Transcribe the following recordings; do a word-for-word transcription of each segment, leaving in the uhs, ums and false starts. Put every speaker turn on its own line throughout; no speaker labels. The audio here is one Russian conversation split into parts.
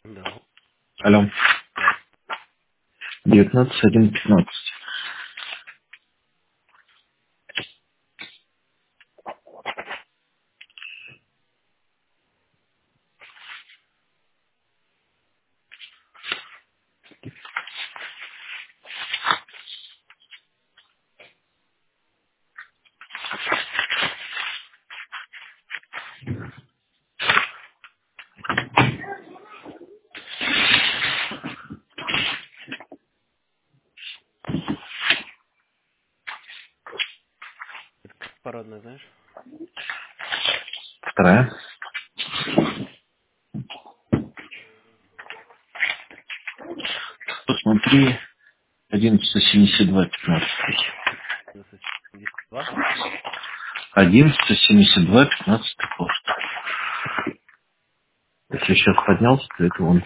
Да,
Алло.
да.
девятнадцать один пятнадцать.
Парадная, знаешь?
Вторая. Посмотри. одиннадцать семьдесят два пятнадцать.
семьдесят два.
одиннадцать семьдесят два пятнадцать пост. Если сейчас поднялся, то это он.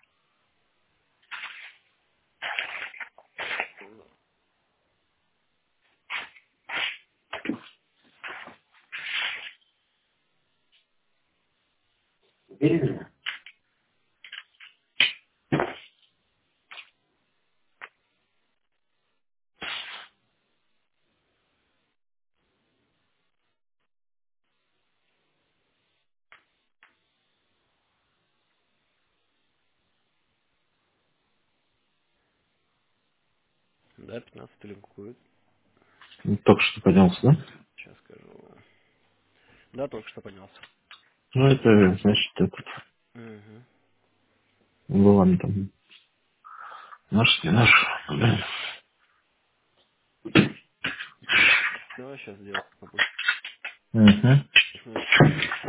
Да, пятнадцать линкует.
Ну, только что поднялся, да?
Сейчас скажу. Да, только что поднялся.
Ну, это, значит, этот.
Угу.
Была там. Наш, не наш. Да.
Давай сейчас сделаем. Допустим,
Угу.
минут.